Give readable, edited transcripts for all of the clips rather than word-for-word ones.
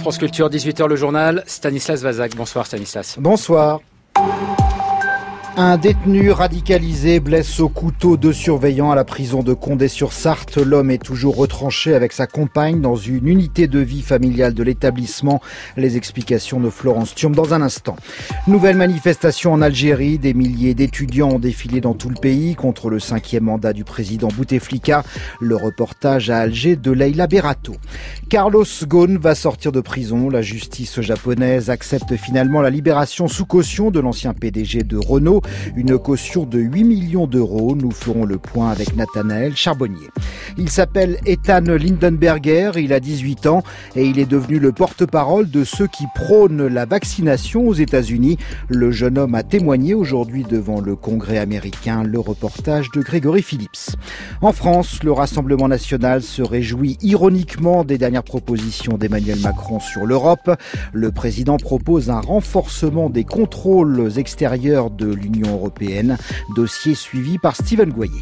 France Culture, 18h le journal, Stanislas Vazak. Bonsoir Stanislas. Bonsoir. Un détenu radicalisé blesse au couteau 2 surveillants à la prison de Condé-sur-Sarthe. L'homme est toujours retranché avec sa compagne dans une unité de vie familiale de l'établissement. Les explications de Florence Thiom dans un instant. Nouvelle manifestation en Algérie. Des milliers d'étudiants ont défilé dans tout le pays contre le 5e mandat du président Bouteflika. Le reportage à Alger de Leïla Berato. Carlos Ghosn va sortir de prison. La justice japonaise accepte finalement la libération sous caution de l'ancien PDG de Renault. Une caution de 8 millions d'euros. Nous ferons le point avec Nathanaël Charbonnier. Il s'appelle Ethan Lindenberger, il a 18 ans et il est devenu le porte-parole de ceux qui prônent la vaccination aux États-Unis. Le jeune homme a témoigné aujourd'hui devant le Congrès américain. Le reportage de Grégory Phillips. En France, le Rassemblement national se réjouit ironiquement des dernières propositions d'Emmanuel Macron sur l'Europe. Le président propose un renforcement des contrôles extérieurs de l'Union européenne, dossier suivi par Steven Goyer.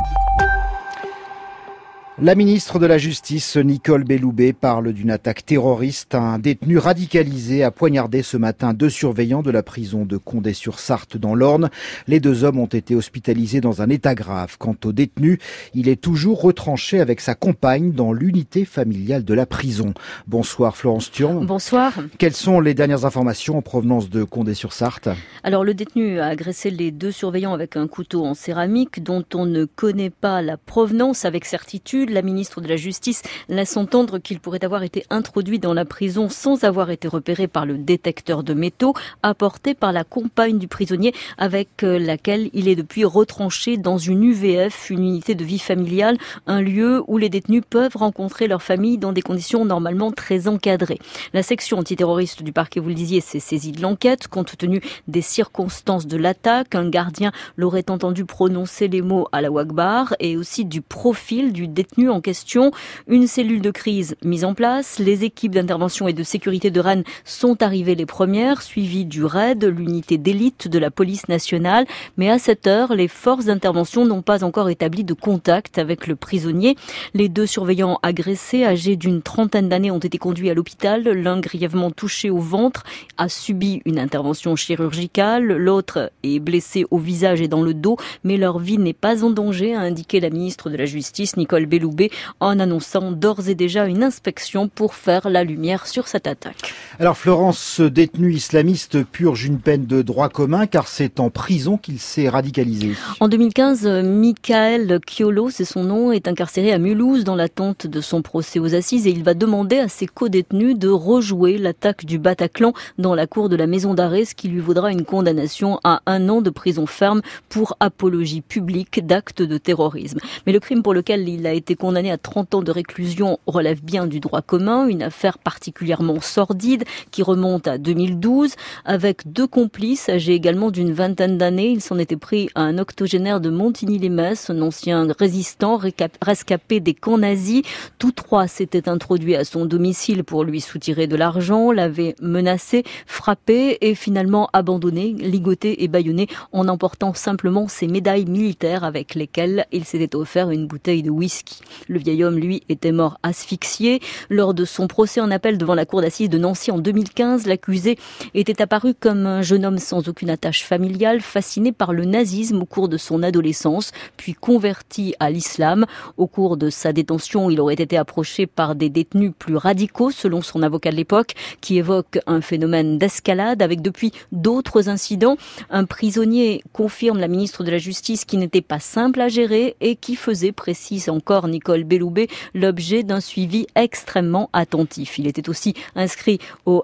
La ministre de la Justice, Nicole Belloubet, parle d'une attaque terroriste. Un détenu radicalisé a poignardé ce matin 2 surveillants de la prison de Condé-sur-Sarthe dans l'Orne. Les 2 hommes ont été hospitalisés dans un état grave. Quant au détenu, il est toujours retranché avec sa compagne dans l'unité familiale de la prison. Bonsoir Florence Thiom. Bonsoir. Quelles sont les dernières informations en provenance de Condé-sur-Sarthe ? Alors le détenu a agressé les 2 surveillants avec un couteau en céramique dont on ne connaît pas la provenance avec certitude. La ministre de la Justice laisse entendre qu'il pourrait avoir été introduit dans la prison sans avoir été repéré par le détecteur de métaux apporté par la compagne du prisonnier avec laquelle il est depuis retranché dans une UVF, une unité de vie familiale, un lieu où les détenus peuvent rencontrer leur famille dans des conditions normalement très encadrées. La section antiterroriste du parquet, vous le disiez, s'est saisie de l'enquête compte tenu des circonstances de l'attaque. Un gardien l'aurait entendu prononcer les mots Allahu Akbar et aussi du profil du détenu en question. Une cellule de crise mise en place. Les équipes d'intervention et de sécurité de Rennes sont arrivées les premières, suivies du RAID, l'unité d'élite de la police nationale. Mais à cette heure, les forces d'intervention n'ont pas encore établi de contact avec le prisonnier. Les 2 surveillants agressés, âgés d'une trentaine d'années, ont été conduits à l'hôpital. L'un grièvement touché au ventre a subi une intervention chirurgicale. L'autre est blessé au visage et dans le dos, mais leur vie n'est pas en danger, a indiqué la ministre de la Justice, Nicole Belloubet, en annonçant d'ores et déjà une inspection pour faire la lumière sur cette attaque. Alors Florence, ce détenu islamiste purge une peine de droit commun car c'est en prison qu'il s'est radicalisé. En 2015, Michael Chiolo, c'est son nom, est incarcéré à Mulhouse dans l'attente de son procès aux assises et il va demander à ses co-détenus de rejouer l'attaque du Bataclan dans la cour de la maison d'arrêt, ce qui lui vaudra une condamnation à 1 an de prison ferme pour apologie publique d'actes de terrorisme. Mais le crime pour lequel il a été condamné à 30 ans de réclusion relève bien du droit commun, une affaire particulièrement sordide qui remonte à 2012 avec 2 complices âgés également d'une vingtaine d'années. Il s'en était pris à un octogénaire de Montigny-les-Metz, un ancien résistant rescapé des camps nazis. Tous 3 s'étaient introduits à son domicile pour lui soutirer de l'argent, l'avaient menacé, frappé et finalement abandonné, ligoté et bâillonné en emportant simplement ses médailles militaires avec lesquelles il s'était offert une bouteille de whisky. Le vieil homme, lui, était mort asphyxié. Lors de son procès en appel devant la cour d'assises de Nancy en 2015, l'accusé était apparu comme un jeune homme sans aucune attache familiale, fasciné par le nazisme au cours de son adolescence, puis converti à l'islam. Au cours de sa détention, il aurait été approché par des détenus plus radicaux, selon son avocat de l'époque, qui évoque un phénomène d'escalade avec depuis d'autres incidents. Un prisonnier, confirme la ministre de la Justice, qui n'était pas simple à gérer et qui faisait, précise encore Nicole Belloubet, l'objet d'un suivi extrêmement attentif. Il était aussi inscrit au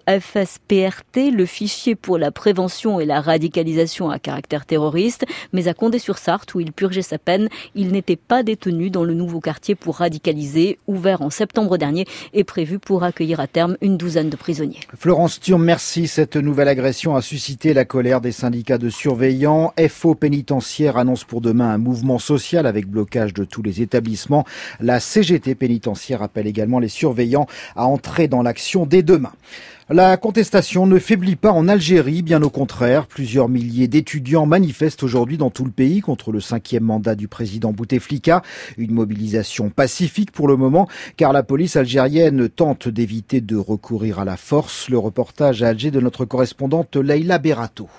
FSPRT, le fichier pour la prévention et la radicalisation à caractère terroriste, mais à Condé-sur-Sarthe, où il purgeait sa peine, il n'était pas détenu dans le nouveau quartier pour radicaliser, ouvert en septembre dernier et prévu pour accueillir à terme une douzaine de prisonniers. Florence Thiom, merci. Cette nouvelle agression a suscité la colère des syndicats de surveillants. FO pénitentiaire annonce pour demain un mouvement social avec blocage de tous les établissements. La CGT pénitentiaire appelle également les surveillants à entrer dans l'action dès demain. La contestation ne faiblit pas en Algérie, bien au contraire. Plusieurs milliers d'étudiants manifestent aujourd'hui dans tout le pays contre le 5e mandat du président Bouteflika. Une mobilisation pacifique pour le moment, car la police algérienne tente d'éviter de recourir à la force. Le reportage à Alger de notre correspondante Leïla Berato.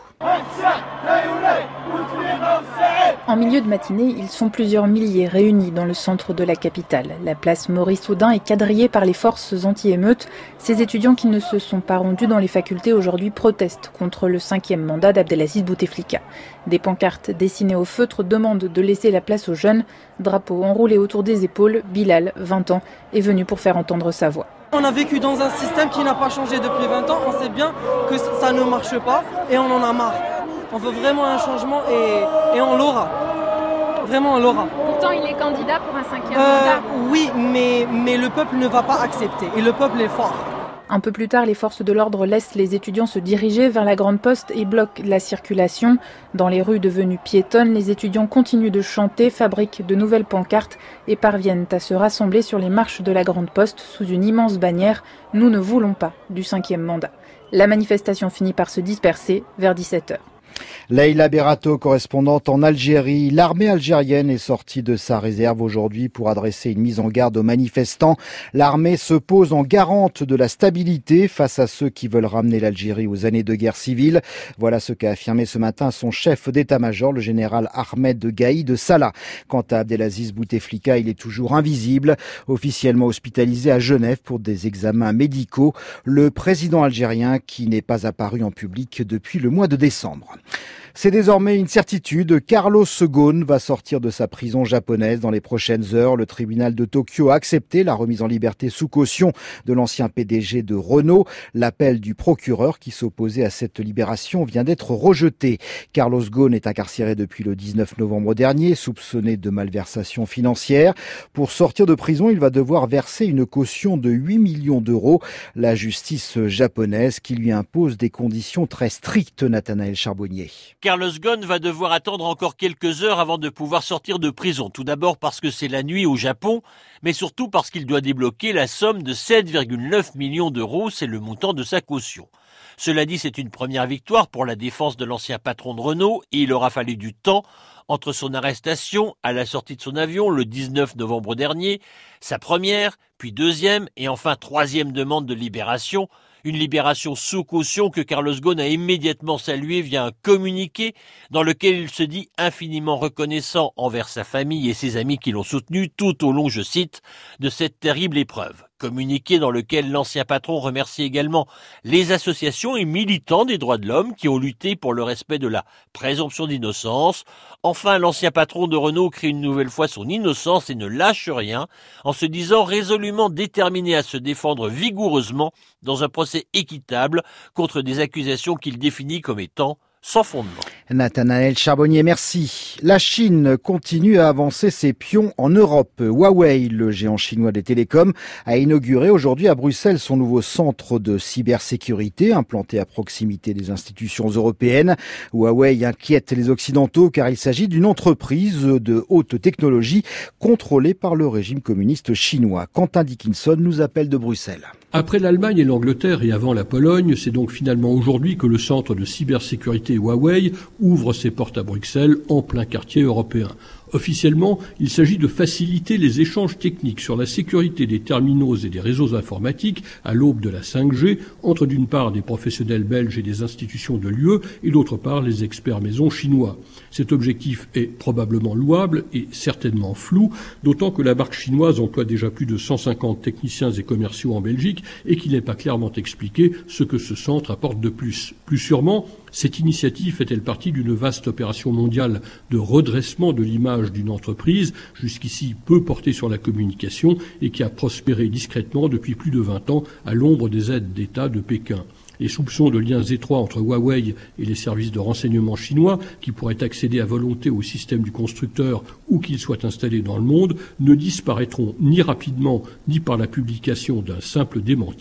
En milieu de matinée, ils sont plusieurs milliers réunis dans le centre de la capitale. La place Maurice Audin est quadrillée par les forces anti-émeutes. Ces étudiants qui ne se sont pas rendus dans les facultés aujourd'hui protestent contre le 5e mandat d'Abdelaziz Bouteflika. Des pancartes dessinées au feutre demandent de laisser la place aux jeunes. Drapeau enroulé autour des épaules, Bilal, 20 ans, est venu pour faire entendre sa voix. On a vécu dans un système qui n'a pas changé depuis 20 ans. On sait bien que ça ne marche pas et on en a marre. On veut vraiment un changement et on l'aura. Vraiment, on l'aura. Pourtant, il est candidat pour un 5e mandat. Oui, mais le peuple ne va pas accepter. Et le peuple est fort. Un peu plus tard, les forces de l'ordre laissent les étudiants se diriger vers la Grande Poste et bloquent la circulation. Dans les rues devenues piétonnes, les étudiants continuent de chanter, fabriquent de nouvelles pancartes et parviennent à se rassembler sur les marches de la Grande Poste sous une immense bannière « Nous ne voulons pas du 5e mandat ». La manifestation finit par se disperser vers 17h. Leïla Berato, correspondante en Algérie. L'armée algérienne est sortie de sa réserve aujourd'hui pour adresser une mise en garde aux manifestants. L'armée se pose en garante de la stabilité face à ceux qui veulent ramener l'Algérie aux années de guerre civile. Voilà ce qu'a affirmé ce matin son chef d'état-major, le général Ahmed Gaïd Salah. Quant à Abdelaziz Bouteflika, il est toujours invisible, officiellement hospitalisé à Genève pour des examens médicaux. Le président algérien qui n'est pas apparu en public depuis le mois de décembre. C'est désormais une certitude, Carlos Ghosn va sortir de sa prison japonaise dans les prochaines heures. Le tribunal de Tokyo a accepté la remise en liberté sous caution de l'ancien PDG de Renault. L'appel du procureur qui s'opposait à cette libération vient d'être rejeté. Carlos Ghosn est incarcéré depuis le 19 novembre dernier, soupçonné de malversation financière. Pour sortir de prison, il va devoir verser une caution de 8 millions d'euros. La justice japonaise qui lui impose des conditions très strictes, Nathanaël Charbonnier. Carlos Ghosn va devoir attendre encore quelques heures avant de pouvoir sortir de prison. Tout d'abord parce que c'est la nuit au Japon, mais surtout parce qu'il doit débloquer la somme de 7,9 millions d'euros, c'est le montant de sa caution. Cela dit, c'est une première victoire pour la défense de l'ancien patron de Renault et il aura fallu du temps entre son arrestation à la sortie de son avion le 19 novembre dernier, sa première, puis deuxième et enfin troisième demande de libération. Une libération sous caution que Carlos Ghosn a immédiatement saluée via un communiqué dans lequel il se dit infiniment reconnaissant envers sa famille et ses amis qui l'ont soutenu tout au long, je cite, de cette terrible épreuve. Communiqué dans lequel l'ancien patron remercie également les associations et militants des droits de l'homme qui ont lutté pour le respect de la présomption d'innocence. Enfin, l'ancien patron de Renault crie une nouvelle fois son innocence et ne lâche rien en se disant résolument déterminé à se défendre vigoureusement dans un procès équitable contre des accusations qu'il définit comme étant sans fondement. Nathanaël Charbonnier, merci. La Chine continue à avancer ses pions en Europe. Huawei, le géant chinois des télécoms, a inauguré aujourd'hui à Bruxelles son nouveau centre de cybersécurité implanté à proximité des institutions européennes. Huawei inquiète les Occidentaux car il s'agit d'une entreprise de haute technologie contrôlée par le régime communiste chinois. Quentin Dickinson nous appelle de Bruxelles. Après l'Allemagne et l'Angleterre et avant la Pologne, c'est donc finalement aujourd'hui que le centre de cybersécurité Huawei ouvre ses portes à Bruxelles en plein quartier européen. Officiellement, il s'agit de faciliter les échanges techniques sur la sécurité des terminaux et des réseaux informatiques à l'aube de la 5G entre d'une part des professionnels belges et des institutions de l'UE et d'autre part les experts maison chinois. Cet objectif est probablement louable et certainement flou, d'autant que la marque chinoise emploie déjà plus de 150 techniciens et commerciaux en Belgique et qu'il n'est pas clairement expliqué ce que ce centre apporte de plus. Plus sûrement, cette initiative fait-elle partie d'une vaste opération mondiale de redressement de l'image d'une entreprise, jusqu'ici peu portée sur la communication et qui a prospéré discrètement depuis plus de 20 ans à l'ombre des aides d'État de Pékin. Les soupçons de liens étroits entre Huawei et les services de renseignement chinois, qui pourraient accéder à volonté au système du constructeur ou qu'ils soient installés dans le monde, ne disparaîtront ni rapidement ni par la publication d'un simple démenti,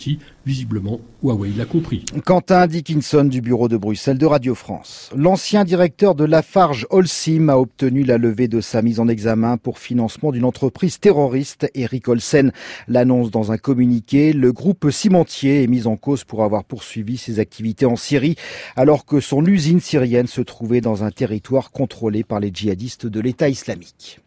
Visiblement, Huawei l'a compris. Quentin Dickinson du bureau de Bruxelles de Radio France. L'ancien directeur de Lafarge Holcim a obtenu la levée de sa mise en examen pour financement d'une entreprise terroriste. Eric Olsen l'annonce dans un communiqué. Le groupe cimentier est mis en cause pour avoir poursuivi ses activités en Syrie alors que son usine syrienne se trouvait dans un territoire contrôlé par les djihadistes de l'État islamique.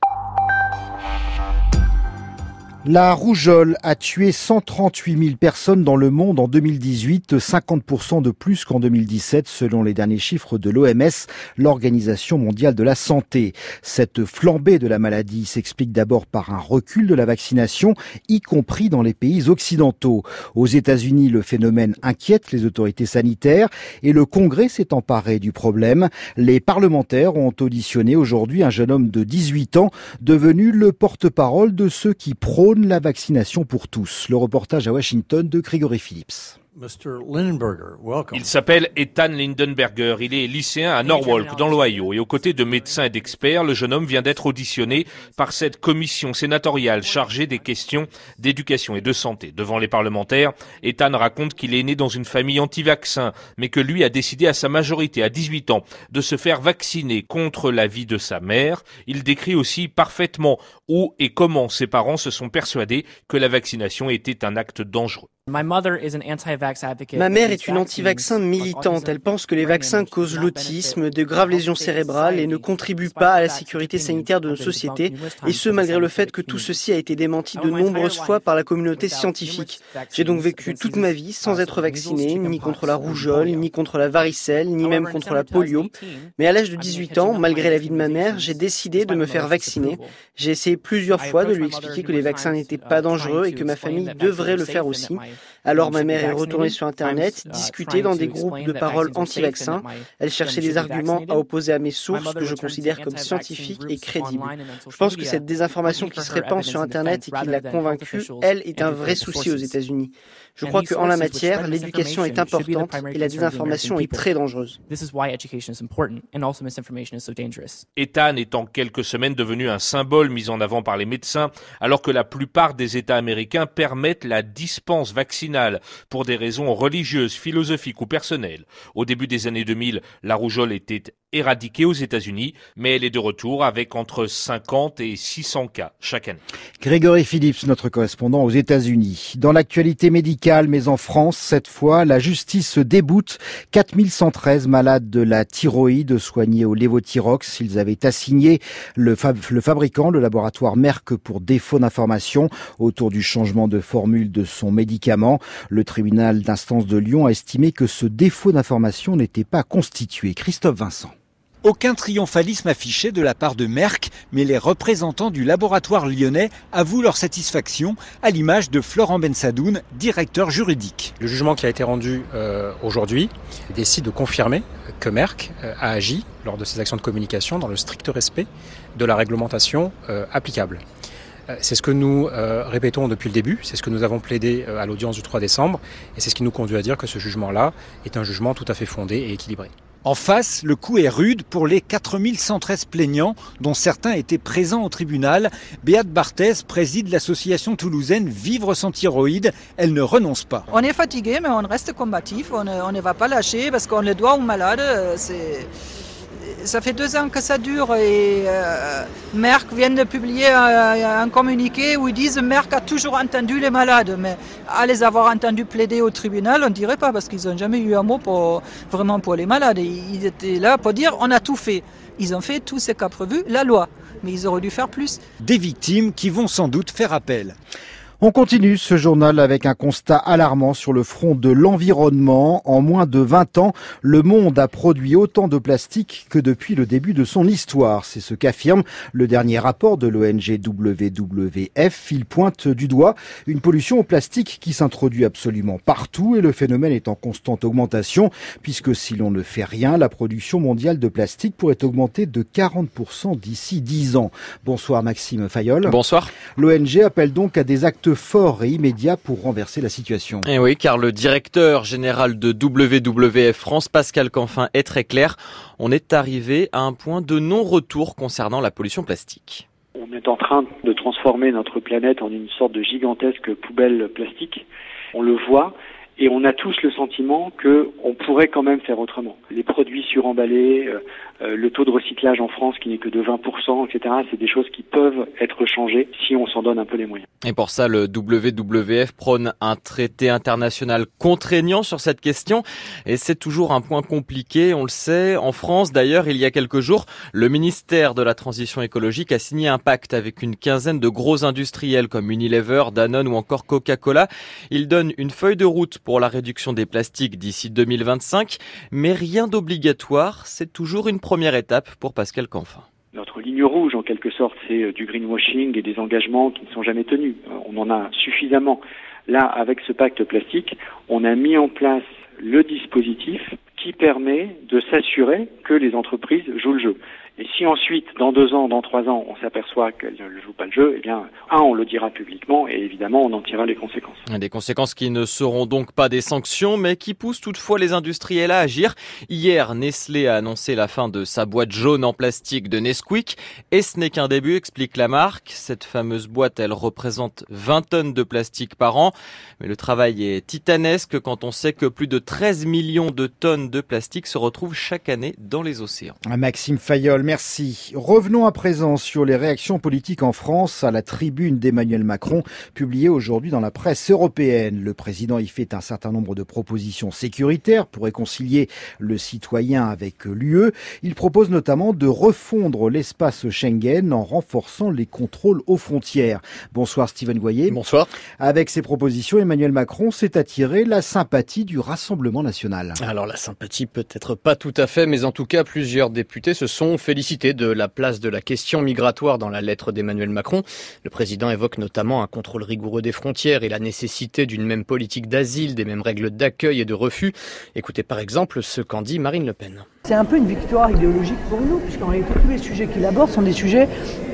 La rougeole a tué 138 000 personnes dans le monde en 2018, 50% de plus qu'en 2017 selon les derniers chiffres de l'OMS, l'Organisation mondiale de la santé. Cette flambée de la maladie s'explique d'abord par un recul de la vaccination, y compris dans les pays occidentaux. Aux États-Unis, le phénomène inquiète les autorités sanitaires et le Congrès s'est emparé du problème. Les parlementaires ont auditionné aujourd'hui un jeune homme de 18 ans, devenu le porte-parole de ceux qui prônent la vaccination pour tous. Le reportage à Washington de Grégory Phillips. Il s'appelle Ethan Lindenberger, il est lycéen à Norwalk dans l'Ohio et aux côtés de médecins et d'experts, le jeune homme vient d'être auditionné par cette commission sénatoriale chargée des questions d'éducation et de santé. Devant les parlementaires, Ethan raconte qu'il est né dans une famille anti-vaccin, mais que lui a décidé à sa majorité, à 18 ans, de se faire vacciner contre l'avis de sa mère. Il décrit aussi parfaitement où et comment ses parents se sont persuadés que la vaccination était un acte dangereux. Ma mère est une anti-vaccin militante. Elle pense que les vaccins causent l'autisme, de graves lésions cérébrales et ne contribuent pas à la sécurité sanitaire de nos sociétés, et ce malgré le fait que tout ceci a été démenti de nombreuses fois par la communauté scientifique. J'ai donc vécu toute ma vie sans être vacciné, ni contre la rougeole, ni contre la varicelle, ni même contre la polio. Mais à l'âge de 18 ans, malgré l'avis de ma mère, j'ai décidé de me faire vacciner. J'ai essayé plusieurs fois de lui expliquer que les vaccins n'étaient pas dangereux et que ma famille devrait le faire aussi. Alors ma mère est retournée sur Internet, discutait dans des groupes de parole anti-vaccins. Elle cherchait des arguments à opposer à mes sources que je considère comme scientifiques et crédibles. Je pense que cette désinformation qui se répand sur Internet et qui l'a convaincue, elle, est un vrai souci aux États-Unis. Je crois qu'en la matière, l'éducation est importante et la désinformation est très dangereuse. Ethan est en quelques semaines devenu un symbole mis en avant par les médecins, alors que la plupart des États américains permettent la dispense vaccinale pour des raisons religieuses, philosophiques ou personnelles. Au début des années 2000, la rougeole était éradiquée aux États-Unis, mais elle est de retour avec entre 50 et 600 cas chaque année. Grégory Phillips, notre correspondant aux États-Unis. Dans l'actualité médicale, mais en France, cette fois, la justice se déboute. 4113 malades de la thyroïde soignés au lévothyrox. Ils avaient assigné le fabricant, le laboratoire Merck, pour défaut d'information autour du changement de formule de son médicament. Le tribunal d'instance de Lyon a estimé que ce défaut d'information n'était pas constitué. Christophe Vincent. Aucun triomphalisme affiché de la part de Merck, mais les représentants du laboratoire lyonnais avouent leur satisfaction, à l'image de Florent Bensadoun, directeur juridique. Le jugement qui a été rendu aujourd'hui décide de confirmer que Merck a agi lors de ses actions de communication dans le strict respect de la réglementation applicable. C'est ce que nous répétons depuis le début, c'est ce que nous avons plaidé à l'audience du 3 décembre, et c'est ce qui nous conduit à dire que ce jugement-là est un jugement tout à fait fondé et équilibré. En face, le coup est rude pour les 4113 plaignants, dont certains étaient présents au tribunal. Béate Barthès préside l'association toulousaine Vivre sans thyroïde. Elle ne renonce pas. On est fatigué, mais on reste combatif. On ne va pas lâcher parce qu'on le doit aux malades. Ça fait 2 ans que ça dure et Merck vient de publier un communiqué où ils disent Merck a toujours entendu les malades. Mais à les avoir entendus plaider au tribunal, on ne dirait pas parce qu'ils n'ont jamais eu un mot pour les malades. Ils étaient là pour dire on a tout fait. Ils ont fait tout ce qu'a prévu la loi, mais ils auraient dû faire plus. Des victimes qui vont sans doute faire appel. On continue ce journal avec un constat alarmant sur le front de l'environnement. En moins de 20 ans, le monde a produit autant de plastique que depuis le début de son histoire. C'est ce qu'affirme le dernier rapport de l'ONG WWF. Il pointe du doigt une pollution au plastique qui s'introduit absolument partout et le phénomène est en constante augmentation puisque si l'on ne fait rien, la production mondiale de plastique pourrait augmenter de 40% d'ici 10 ans. Bonsoir Maxime Fayolle. Bonsoir. L'ONG appelle donc à des actes forts et immédiats pour renverser la situation. Et oui, car le directeur général de WWF France, Pascal Canfin, est très clair. On est arrivé à un point de non-retour concernant la pollution plastique. On est en train de transformer notre planète en une sorte de gigantesque poubelle plastique. On le voit Et on a tous le sentiment qu'on pourrait quand même faire autrement. Les produits suremballés, le taux de recyclage en France qui n'est que de 20%, etc., c'est des choses qui peuvent être changées si on s'en donne un peu les moyens. Et pour ça, le WWF prône un traité international contraignant sur cette question. Et c'est toujours un point compliqué, on le sait. En France, d'ailleurs, il y a quelques jours, le ministère de la Transition écologique a signé un pacte avec une quinzaine de gros industriels comme Unilever, Danone ou encore Coca-Cola. Il donne une feuille de route pour la réduction des plastiques d'ici 2025, mais rien d'obligatoire. C'est toujours une première étape pour Pascal Canfin. Notre ligne rouge, en quelque sorte, c'est du greenwashing et des engagements qui ne sont jamais tenus. On en a suffisamment. Là, avec ce pacte plastique, on a mis en place le dispositif qui permet de s'assurer que les entreprises jouent le jeu. Et si ensuite, dans 2 ans, dans 3 ans, on s'aperçoit qu'elles ne jouent pas le jeu, eh bien, on le dira publiquement et évidemment, on en tirera les conséquences. Des conséquences qui ne seront donc pas des sanctions, mais qui poussent toutefois les industriels à agir. Hier, Nestlé a annoncé la fin de sa boîte jaune en plastique de Nesquik. Et ce n'est qu'un début, explique la marque. Cette fameuse boîte, elle représente 20 tonnes de plastique par an. Mais le travail est titanesque quand on sait que plus de 13 millions de tonnes de plastique se retrouvent chaque année dans les océans. Maxime Fayolle, merci. Revenons à présent sur les réactions politiques en France à la tribune d'Emmanuel Macron, publiée aujourd'hui dans la presse européenne. Le président y fait un certain nombre de propositions sécuritaires pour réconcilier le citoyen avec l'UE. Il propose notamment de refondre l'espace Schengen en renforçant les contrôles aux frontières. Bonsoir Steven Goyer. Bonsoir. Avec ces propositions, Emmanuel Macron s'est attiré la sympathie du Rassemblement national. Alors la sympathie peut-être pas tout à fait, mais en tout cas plusieurs députés se sont félicités de la place de la question migratoire dans la lettre d'Emmanuel Macron. Le président évoque notamment un contrôle rigoureux des frontières et la nécessité d'une même politique d'asile, des mêmes règles d'accueil et de refus. Écoutez par exemple ce qu'en dit Marine Le Pen. C'est un peu une victoire idéologique pour nous, puisqu'en réalité tous les sujets qu'il aborde sont des sujets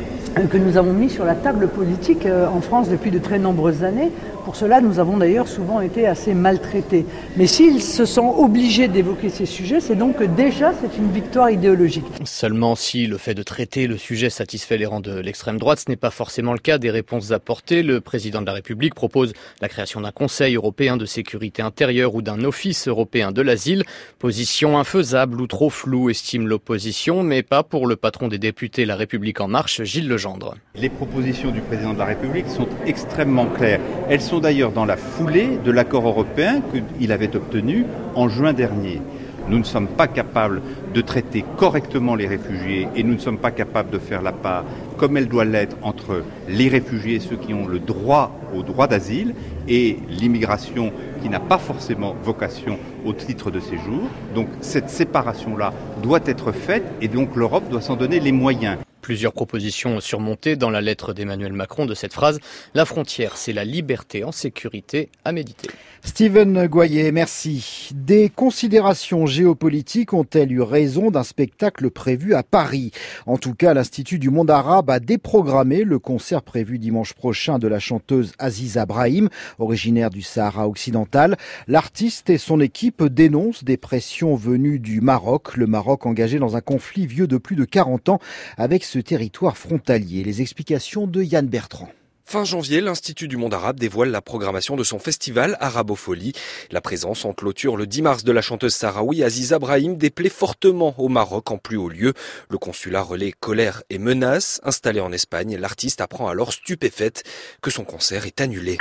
que nous avons mis sur la table politique en France depuis de très nombreuses années. Pour cela, nous avons d'ailleurs souvent été assez maltraités. Mais s'ils se sont obligés d'évoquer ces sujets, c'est donc que déjà c'est une victoire idéologique. Seulement si le fait de traiter le sujet satisfait les rangs de l'extrême droite, ce n'est pas forcément le cas des réponses apportées. Le président de la République propose la création d'un Conseil européen de sécurité intérieure ou d'un Office européen de l'asile. Position infaisable ou trop floue, estime l'opposition, mais pas pour le patron des députés La République En Marche, Gilles Legendre. Les propositions du président de la République sont extrêmement claires. Elles sont d'ailleurs dans la foulée de l'accord européen qu'il avait obtenu en juin dernier. Nous ne sommes pas capables de traiter correctement les réfugiés et nous ne sommes pas capables de faire la part, comme elle doit l'être, entre les réfugiés et ceux qui ont le droit au droit d'asile et l'immigration qui n'a pas forcément vocation au titre de séjour. Donc cette séparation-là doit être faite et donc l'Europe doit s'en donner les moyens. Plusieurs propositions surmontées dans la lettre d'Emmanuel Macron de cette phrase « La frontière, c'est la liberté en sécurité à méditer ». Steven Goyer, merci. Des considérations géopolitiques ont-elles eu raison d'un spectacle prévu à Paris? En tout cas, l'Institut du monde arabe a déprogrammé le concert prévu dimanche prochain de la chanteuse Aziza Brahim, originaire du Sahara occidental. L'artiste et son équipe dénoncent des pressions venues du Maroc, le Maroc engagé dans un conflit vieux de plus de 40 ans avec ce territoire frontalier. Les explications de Yann Bertrand. Fin janvier, l'Institut du monde arabe dévoile la programmation de son festival Arabofolie. La présence en clôture le 10 mars de la chanteuse sahraoui Aziza Brahim déplaît fortement au Maroc en plus haut lieu. Le consulat relaie colère et menaces. Installée en Espagne, l'artiste apprend alors stupéfaite que son concert est annulé.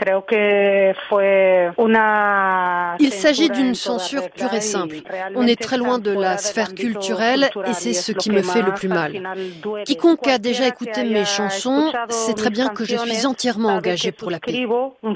Il s'agit d'une censure pure et simple. On est très loin de la sphère culturelle et c'est ce qui me fait le plus mal. Quiconque a déjà écouté mes chansons sait très bien que je suis entièrement engagé pour la paix.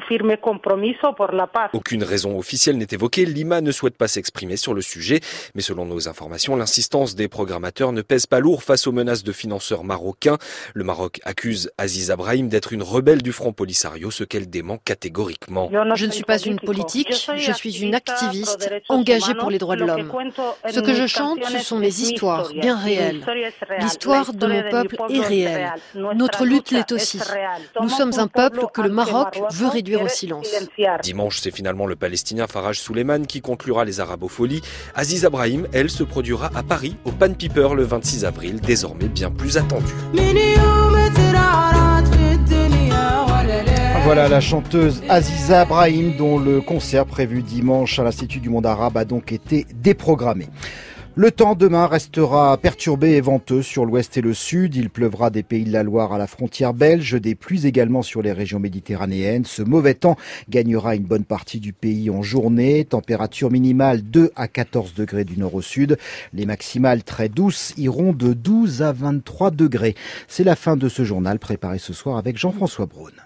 Aucune raison officielle n'est évoquée. Lima ne souhaite pas s'exprimer sur le sujet. Mais selon nos informations, l'insistance des programmateurs ne pèse pas lourd face aux menaces de financeurs marocains. Le Maroc accuse Aziza Brahim d'être une rebelle du Front Polisario, ce qu'elle dément catégoriquement. Je ne suis pas une politique, je suis une activiste engagée pour les droits de l'homme. Ce que je chante, ce sont mes histoires, bien réelles. L'histoire de mon peuple est réelle. Notre lutte l'est aussi. Nous sommes un peuple que le Maroc veut réduire au silence. Dimanche, c'est finalement le Palestinien Faraj Souleiman qui conclura les Arabofolies. Aziza Brahim, elle, se produira à Paris, au Pan Piper, le 26 avril, désormais bien plus attendu. Voilà la chanteuse Aziza Brahim dont le concert prévu dimanche à l'Institut du Monde Arabe a donc été déprogrammé. Le temps demain restera perturbé et venteux sur l'ouest et le sud. Il pleuvra des Pays de la Loire à la frontière belge, des pluies également sur les régions méditerranéennes. Ce mauvais temps gagnera une bonne partie du pays en journée. Température minimale 2 à 14 degrés du nord au sud. Les maximales très douces iront de 12 à 23 degrés. C'est la fin de ce journal préparé ce soir avec Jean-François Braun.